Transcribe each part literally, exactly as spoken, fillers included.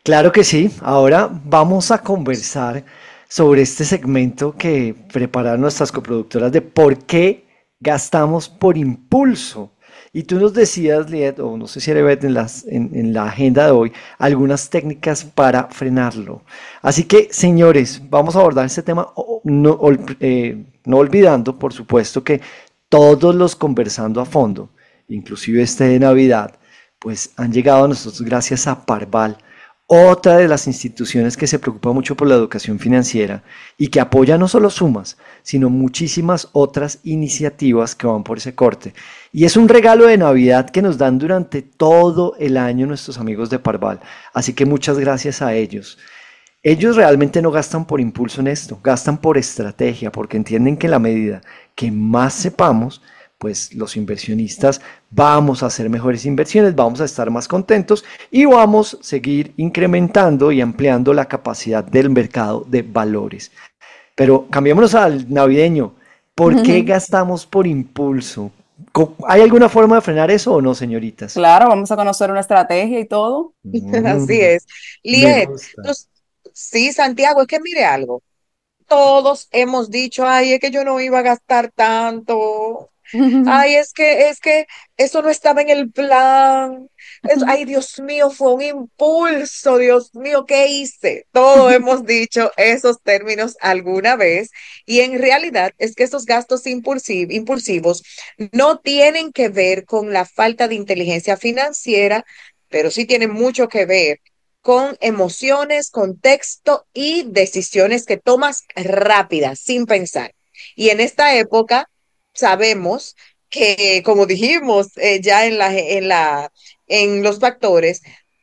Claro que sí. Ahora vamos a conversar sobre este segmento que prepararon nuestras coproductoras de por qué gastamos por impulso. Y tú nos decías, Liet, o no sé si era Beth, en las- en- en la agenda de hoy, algunas técnicas para frenarlo. Así que, señores, vamos a abordar este tema, o- no, ol- eh, no olvidando, por supuesto, que todos los conversando a fondo, inclusive este de Navidad, pues han llegado a nosotros gracias a Parval, otra de las instituciones que se preocupa mucho por la educación financiera y que apoya no solo Sumas, sino muchísimas otras iniciativas que van por ese corte. Y es un regalo de Navidad que nos dan durante todo el año nuestros amigos de Parval. Así que muchas gracias a ellos. Ellos realmente no gastan por impulso en esto, gastan por estrategia, porque entienden que en la medida que más sepamos, pues los inversionistas vamos a hacer mejores inversiones, vamos a estar más contentos y vamos a seguir incrementando y ampliando la capacidad del mercado de valores. Pero cambiémonos al navideño. ¿Por qué gastamos por impulso? ¿Hay alguna forma de frenar eso o no, señoritas? Claro, vamos a conocer una estrategia y todo. Así Mm, es. me Liet, gusta. tú- sí, Santiago, es que mire algo. Todos hemos dicho, ay, es que yo no iba a gastar tanto. Ay, es que, es que eso no estaba en el plan. Es, ay, Dios mío, fue un impulso, Dios mío, ¿qué hice? Todos hemos dicho esos términos alguna vez y en realidad es que esos gastos impulsiv- impulsivos no tienen que ver con la falta de inteligencia financiera, pero sí tienen mucho que ver con emociones, contexto y decisiones que tomas rápidas, sin pensar. Y en esta época sabemos que, como dijimos eh, ya en la, en la, en los factores,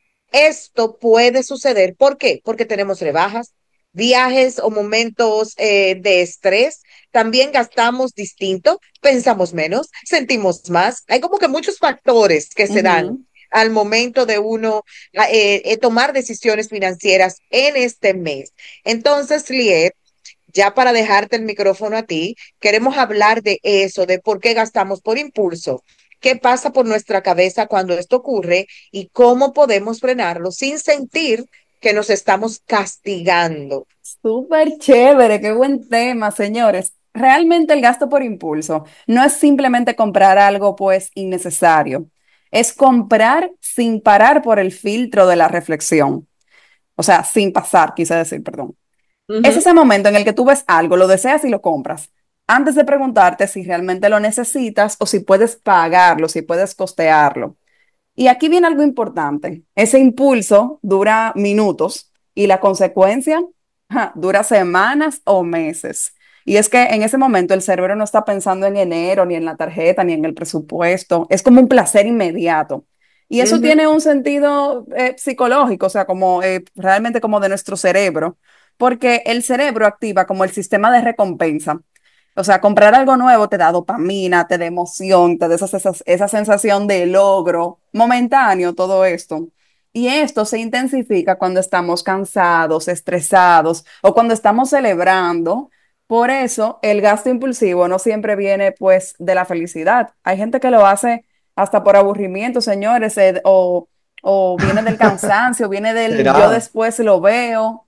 esto puede suceder. ¿Por qué? Porque tenemos rebajas, viajes o momentos eh, de estrés. También gastamos distinto, pensamos menos, sentimos más. Hay como que muchos factores que se dan Ujú. al momento de uno eh, eh, tomar decisiones financieras en este mes. Entonces, Liet, ya para dejarte el micrófono a ti, queremos hablar de eso, de por qué gastamos por impulso, qué pasa por nuestra cabeza cuando esto ocurre y cómo podemos frenarlo sin sentir que nos estamos castigando. Súper chévere, qué buen tema, señores. Realmente el gasto por impulso no es simplemente comprar algo pues innecesario, es comprar sin parar por el filtro de la reflexión, o sea, sin pasar, quise decir, perdón. Es Ujú. ese momento en el que tú ves algo, lo deseas y lo compras, antes de preguntarte si realmente lo necesitas o si puedes pagarlo, si puedes costearlo. Y aquí viene algo importante. Ese impulso dura minutos y la consecuencia ja, dura semanas o meses. Y es que en ese momento el cerebro no está pensando en enero, ni en la tarjeta, ni en el presupuesto. Es como un placer inmediato. Y eso Ujú. tiene un sentido eh, psicológico, o sea, como eh, realmente como de nuestro cerebro, porque el cerebro activa como el sistema de recompensa. O sea, comprar algo nuevo te da dopamina, te da emoción, te da esa, esa, esa sensación de logro momentáneo, todo esto. Y esto se intensifica cuando estamos cansados, estresados o cuando estamos celebrando. Por eso, el gasto impulsivo no siempre viene pues de la felicidad. Hay gente que lo hace hasta por aburrimiento, señores, eh, o, o viene del cansancio, viene del yo ¿Será? después lo veo.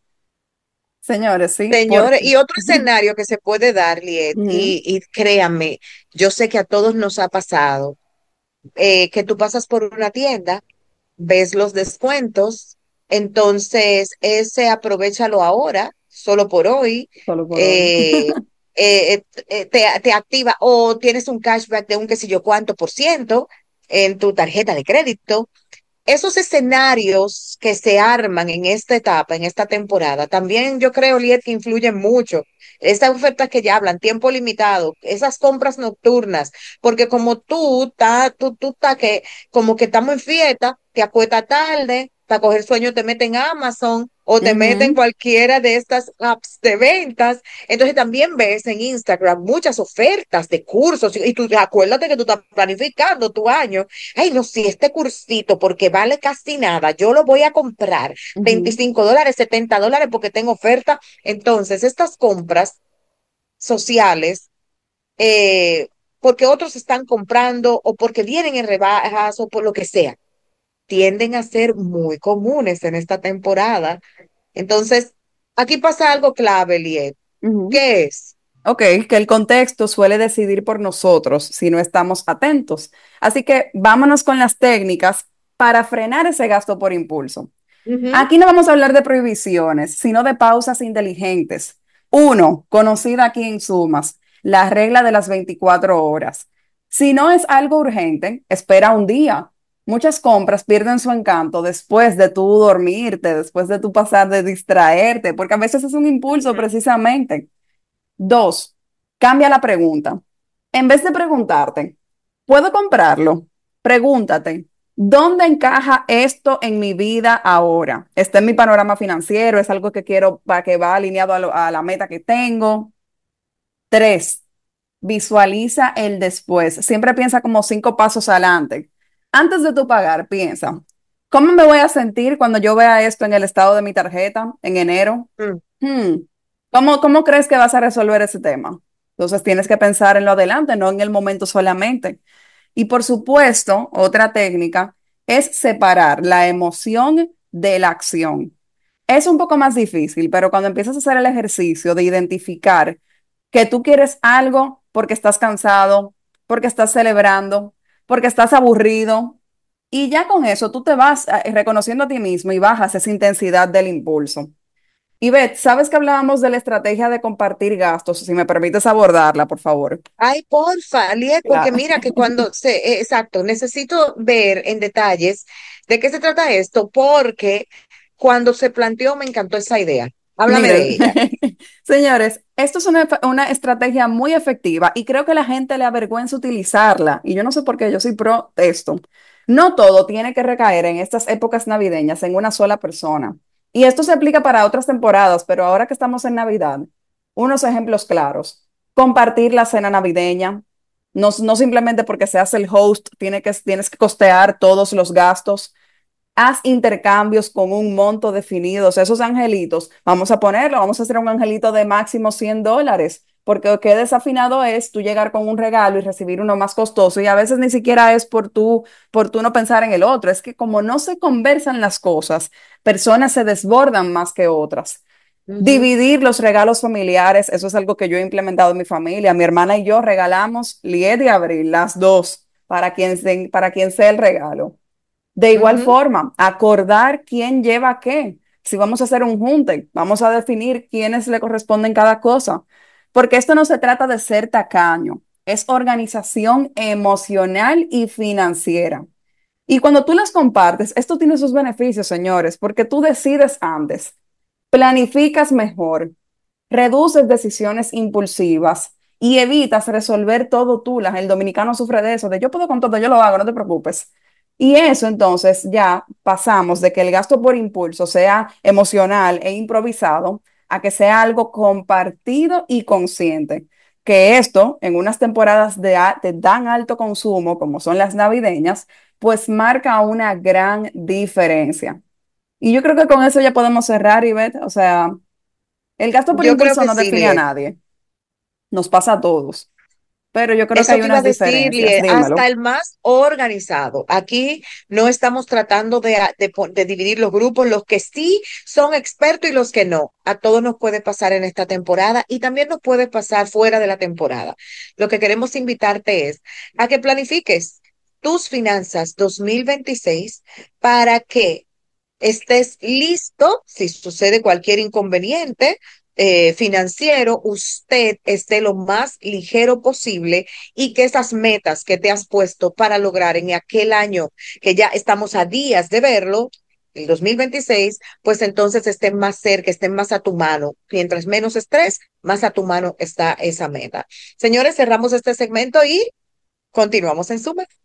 Señores, sí, Señores, porque... y otro escenario que se puede dar, Liet, Ujú, y, y créanme, yo sé que a todos nos ha pasado, eh, que tú pasas por una tienda, ves los descuentos, entonces ese aprovéchalo ahora, solo por hoy, solo por hoy. eh, eh, eh, te, te activa o tienes un cashback de un qué sé yo cuánto por ciento en tu tarjeta de crédito. Esos escenarios que se arman en esta etapa, en esta temporada, también yo creo, Liet, que influyen mucho. Esas ofertas que ya hablan, tiempo limitado, esas compras nocturnas, porque como tú, estás tú, tú estás que, como que estamos en fiesta, te acuestas tarde, para coger sueño te meten en Amazon o te meten en Ujú, cualquiera de estas apps de ventas. Entonces también ves en Instagram muchas ofertas de cursos y tú acuérdate que tú estás planificando tu año. Ay, no, si este cursito, porque vale casi nada, yo lo voy a comprar ujú. veinticinco dólares, setenta dólares porque tengo oferta. Entonces, estas compras sociales, eh, porque otros están comprando o porque vienen en rebajas o por lo que sea. tienden a ser muy comunes en esta temporada. Entonces, aquí pasa algo clave, Liet. Ujú. ¿Qué es? Ok, que el contexto suele decidir por nosotros si no estamos atentos. Así que vámonos con las técnicas para frenar ese gasto por impulso. Ujú. Aquí no vamos a hablar de prohibiciones, sino de pausas inteligentes. Uno, conocida aquí en Sumas, la regla de las veinticuatro horas. Si no es algo urgente, espera un día. Muchas compras pierden su encanto después de tú dormirte, después de tú pasar de distraerte, porque a veces es un impulso precisamente. Dos, cambia la pregunta. En vez de preguntarte, ¿puedo comprarlo? Pregúntate, ¿dónde encaja esto en mi vida ahora? ¿Está en mi panorama financiero? ¿Es algo que quiero para que va alineado a, lo- a la meta que tengo? Tres, visualiza el después. Siempre piensa como cinco pasos adelante. Antes de tu pagar, piensa, ¿cómo me voy a sentir cuando yo vea esto en el estado de mi tarjeta en enero? Mm. Hmm, ¿Cómo, cómo crees que vas a resolver ese tema? Entonces tienes que pensar en lo adelante, no en el momento solamente. Y por supuesto, otra técnica es separar la emoción de la acción. Es un poco más difícil, pero cuando empiezas a hacer el ejercicio de identificar que tú quieres algo porque estás cansado, porque estás celebrando, porque estás aburrido, y ya con eso tú te vas eh, reconociendo a ti mismo y bajas esa intensidad del impulso. Y Beth, ¿sabes que hablábamos de la estrategia de compartir gastos? Si me permites abordarla, por favor. Ay, porfa, Liet, porque Claro. mira que cuando se, eh, exacto, necesito ver en detalles de qué se trata esto, porque cuando se planteó me encantó esa idea. Háblame de Miren, ella. señores, esto es una, una estrategia muy efectiva y creo que la gente le avergüenza utilizarla. Y yo no sé por qué, yo soy pro esto. No todo tiene que recaer en estas épocas navideñas en una sola persona. Y esto se aplica para otras temporadas, pero ahora que estamos en Navidad, unos ejemplos claros. Compartir la cena navideña. No, no simplemente porque seas el host, tiene que, tienes que costear todos los gastos. Haz intercambios con un monto definido. O sea, esos angelitos, vamos a ponerlo, vamos a hacer un angelito de máximo cien dólares, porque qué desafinado es tú llegar con un regalo y recibir uno más costoso y a veces ni siquiera es por tú, por tú no pensar en el otro. Es que como no se conversan las cosas, personas se desbordan más que otras. Ujú, Dividir los regalos familiares, eso es algo que yo he implementado en mi familia. Mi hermana y yo regalamos Lied y Abril, las dos, para quien, se- para quien sea el regalo. De igual ujú, forma, acordar quién lleva qué. Si vamos a hacer un junte, vamos a definir quiénes le corresponden cada cosa. Porque esto no se trata de ser tacaño, es organización emocional y financiera. Y cuando tú las compartes, esto tiene sus beneficios, señores, porque tú decides antes, planificas mejor, reduces decisiones impulsivas y evitas resolver todo tú. La- El dominicano sufre de eso, de yo puedo con todo, yo lo hago, no te preocupes. Y eso entonces ya pasamos de que el gasto por impulso sea emocional e improvisado a que sea algo compartido y consciente. Que esto, en unas temporadas de, a- de tan alto consumo como son las navideñas, pues marca una gran diferencia. Y yo creo que con eso ya podemos cerrar, Ivette. O sea, el gasto por yo creo impulso que no sí, define a Liet. nadie, nos pasa a todos, pero yo creo que Eso hay te iba a unas decir, diferencias, Liet, hasta dímelo. el más organizado. Aquí no estamos tratando de, a- de po- de dividir los grupos, los que sí son expertos y los que no. A todos nos puede pasar en esta temporada y también nos puede pasar fuera de la temporada. Lo que queremos invitarte es a que planifiques tus finanzas dos mil veintiséis para que estés listo si sucede cualquier inconveniente eh, financiero, usted esté lo más ligero posible y que esas metas que te has puesto para lograr en aquel año que ya estamos a días de verlo, el dos mil veintiséis, pues entonces estén más cerca, estén más a tu mano. Mientras menos estrés, más a tu mano está esa meta. Señores, cerramos este segmento y continuamos en Suma.